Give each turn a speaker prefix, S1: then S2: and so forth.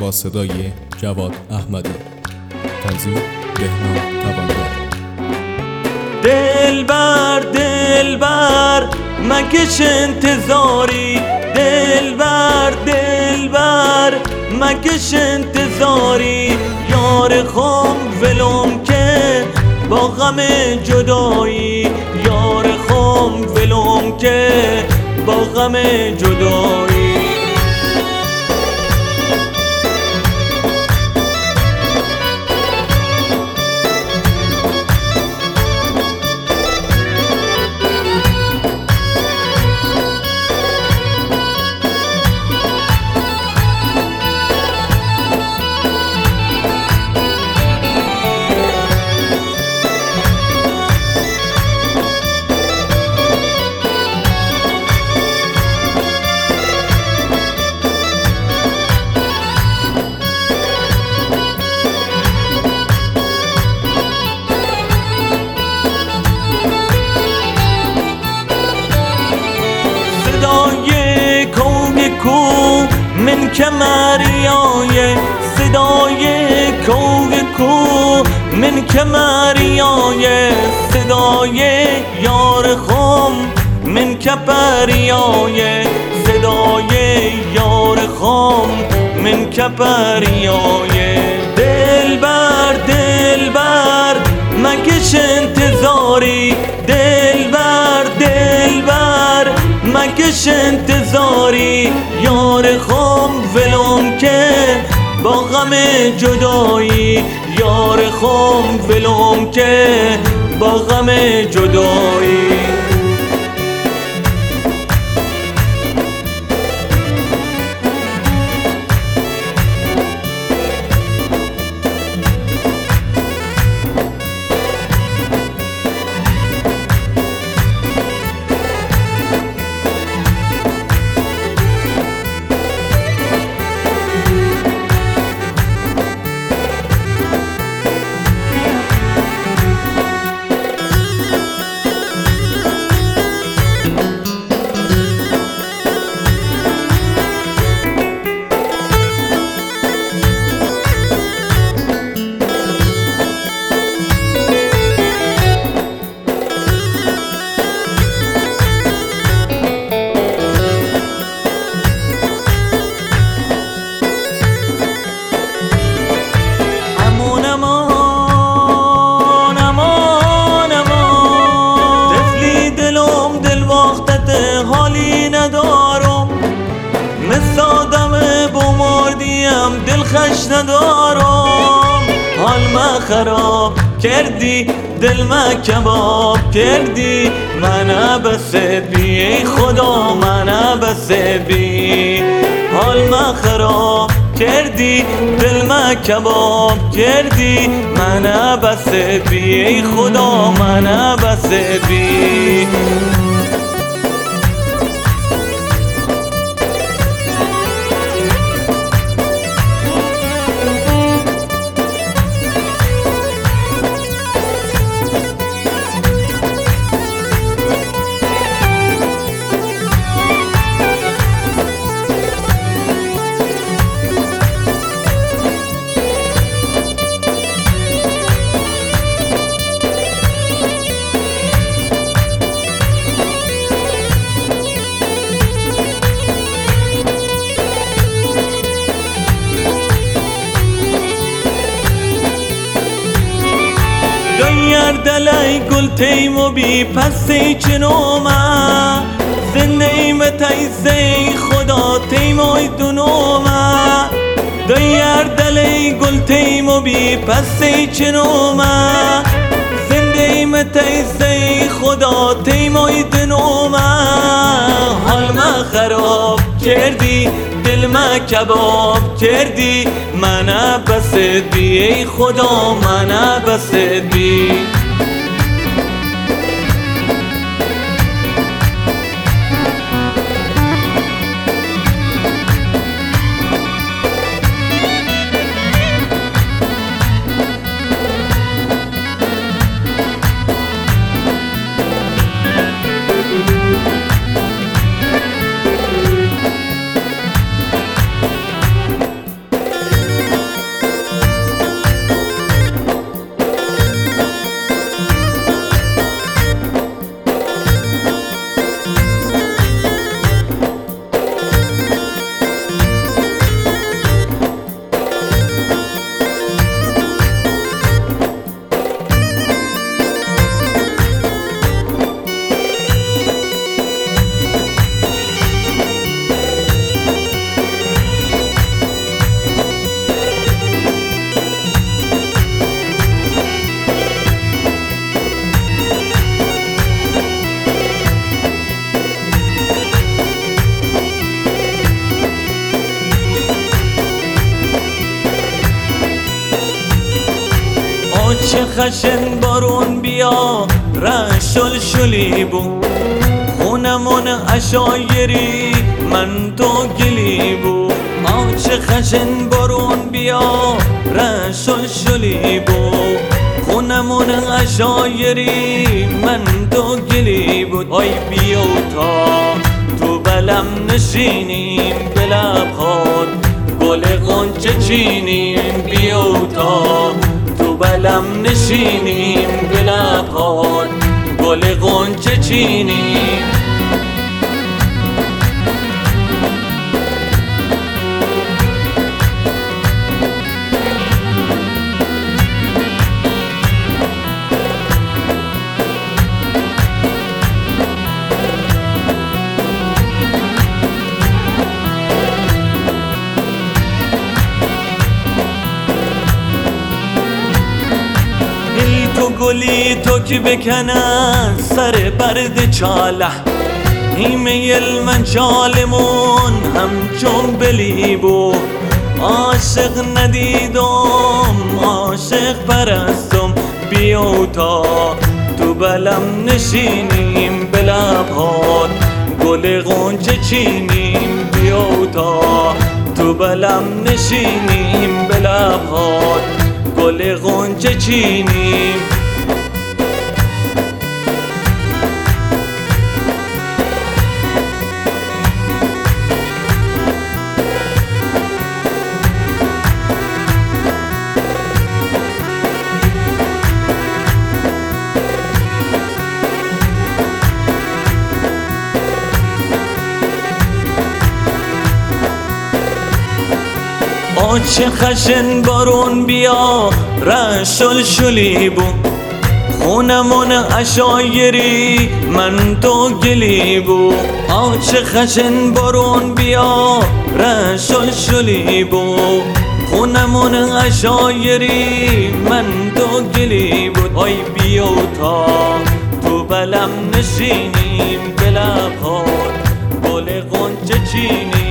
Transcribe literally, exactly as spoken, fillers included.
S1: با صدای جواد احمدی. تنظیم بهنام توانگر.
S2: دلبر دلبر مکش انتظاری، دلبر دلبر مکش انتظاری، یار خام ولم که با غم جدایی، یار خام ولم که با غم جدایی. صدای کوگ کو من کمریای، صدای کوگ کو من کمریای، صدای یار خام من کپریای، صدای یار خام من کپریای. دلبر دلبر مکش انتظاری، دلبر دلبر مکش انتظاری، یار خام ولم که با غم جدایی، یار خام ولم که با غم جدایی. حالی ندارم مثل آدم بمردیم دلخش ندارم، حال ما خراب کردی دل ما کباب کردی، منو بس بی ای خدا منو بس بی، حال ما خراب کردی دل ما کباب کردی، منو بس بی ای خدا منو بس بی. دلای گل تیمو بی پسی چنوما، زنده ایم تایزه خدا تیموی دنوما، دایر دلای گل تیمو بی پسی چنوما، زنده ایم تایزه خدا تیموی دنوما، حال ما خراب کردی دل ما کباب کردی، منو بس بی ای خدا منو بس بی. چه خشن بارون بیا رشل شلی بو خونمون عشایری من تو گلی بو آه چه خشن بارون بیا رشل شلی بو خونمون عشایری من تو گلی بود آی بیو تا تو بلم نشینیم به لبهات گل غنچه چینیم بیو تا تو بلم نشینیم به لبهات گل غنچه چینیم تو گلی تو که بکنن سر برد چاله ایمیل من چالمون همچون بلی بود عاشق ندیدم عاشق پرستم بیو تا تو بلم نشینیم به لبهات گل غنچه چینیم بیو تا تو بلم نشینیم به لبهات گل غنچه چینیم آه چه خشن بارون بیا رشل شلی بو خونمون عشایری من تو گلی بو آه چه خشن بارون بیا رشل شلی بو خونمون عشایری من تو گلی بود آی بیو تا تو بلم نشینیم به لبهات گل غنچه چینیم